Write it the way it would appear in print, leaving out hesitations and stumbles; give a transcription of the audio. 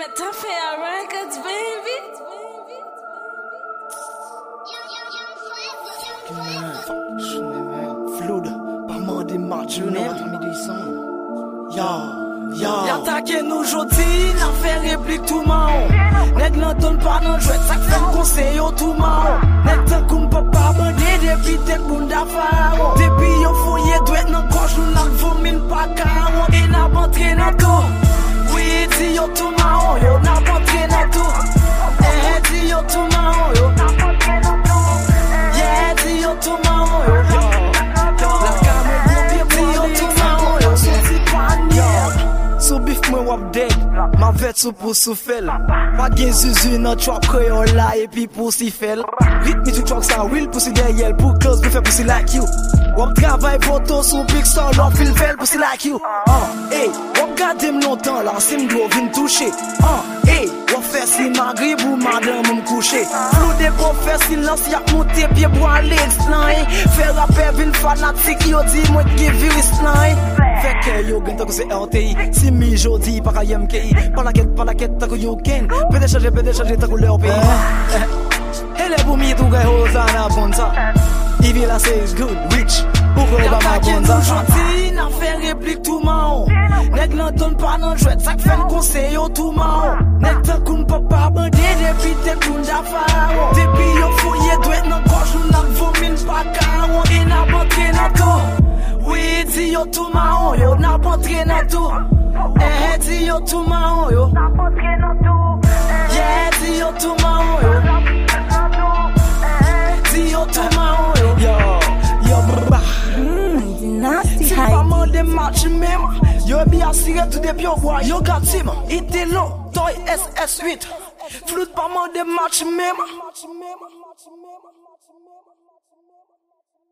Metafia Records, baby. Flood, pas moins des matchs, Y'attaquer nous jodi, n'a fait réplique tout mao. Nèg n'en donne pas non jouet, ça fait le conseil au tout mao. Nèg t'en koum papa bandé depuis tête bunda faro. Depuis yon foyer douet nan gorge nous n'a vomin pas caro. Et n'a rentré dans tout. Oui, dis yo tout mao, yo n'a rentré dans tout. Dis yo tout mao, yo n'a rentré dans tout. Yeah, dis yo tout mao, yo. La caméra dis yo tout mao, yo. Sou bif mwen wap dead, ma vet sou pou sou fel. Pa gen zuzu nan trap kreol la epi pou si fel. Ritmi tou trok sa will pou si deyel pou close pou fe pou si like you. Wap travay photo sou big star lop fil fel pou si like you. Hey, wap gade m lontan la sim dwo vin touche. Hey, wap fe si magri pou madame m kouche. Flou de pou fe silans yak monte pied pou ale explain. Fe rapper vin fanatik yo di mwen ki virus plan. Feke yo gen tako se LTI. Si mi jodi pa ka yem ki. Pa la ket tako yo ken. Pede chaje tako le opi. Hele pou mi tou gay hozana bonza. Ivi la say is good, rich. Pourquoi ba ma bonza? Jodi n'a fait réplique tout mao. Nèg n'en donne pas non jouet, ça fait le conseil au tout mao. Nèg t'en koum papa bandé depuis tête bunda faro. Depuis yo foyer douet nan gorge nous n'a vomin pas caro. Et n'a rentré dans tout. Oui, dis yo tout mao, yo n'a rentré dans tout. Dis yo tout mao, yo n'a rentré dans tout. Yeah, dis yo tout mao, yo. Dis yo tout mao, yo. Yo, brrrr. Nasty hype. Pas mal de match même. Yo bien assuré tout depuis au bois. Yo got him. Ite long, toy SS8. Floute pas mal de match même.